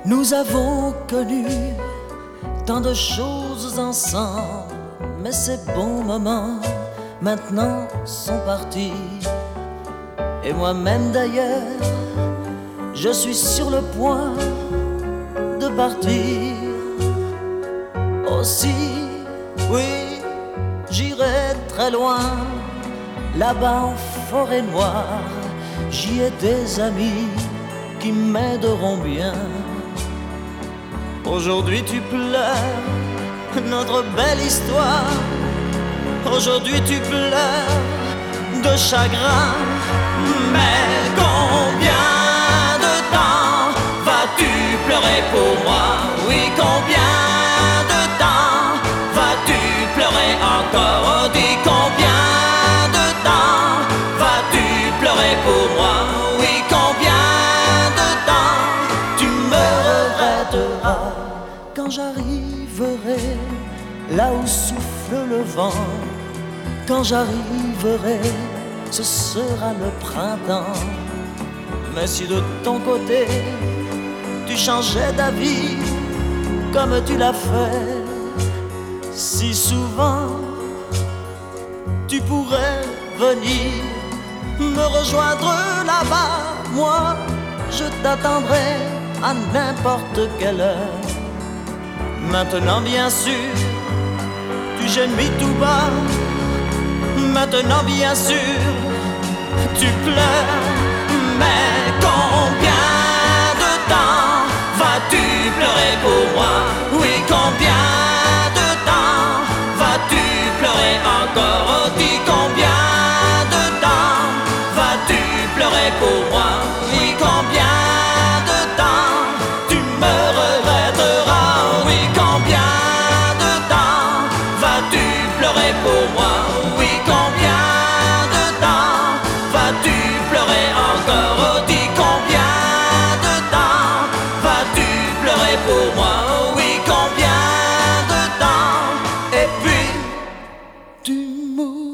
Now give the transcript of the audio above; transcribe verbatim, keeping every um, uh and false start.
Nous avons connu tant de choses ensemble, mais ces bons moments maintenant sont partis. Et moi-même d'ailleurs, je suis sur le point de partir. Aussi, oui, j'irai très loin, là-bas en forêt noire. J'y ai des amis qui m'aideront bien. Aujourd'hui tu pleures notre belle histoire. Aujourd'hui tu pleures de chagrin. Mais combien de temps vas-tu pleurer pour moi? Oui, combien de temps vas-tu pleurer encore? Oh, dis combien de temps vas-tu pleurer pour moi? Oui, combien de temps tu me regretteras quand j'arriverai là où souffle le vent. Quand j'arriverai, ce sera le printemps. Mais si de ton côté tu changeais d'avis comme tu l'as fait si souvent, tu pourrais venir me rejoindre là-bas. Moi, je t'attendrai à n'importe quelle heure. Maintenant bien sûr, tu gémis tout bas. Maintenant bien sûr, tu pleures. Mais combien de temps vas-tu pleurer pour moi? Oui, combien de temps vas-tu pleurer encore? Oh, dis combien de temps vas-tu pleurer pour moi? Oui, combien de temps tu me regretteras? Oui, combien de temps vas-tu pleurer pour moi? Oui, combien de temps vas-tu pleurer encore? Oh, dis combien de temps vas-tu pleurer pour moi? Oui, combien de temps? Et puis tu mourras.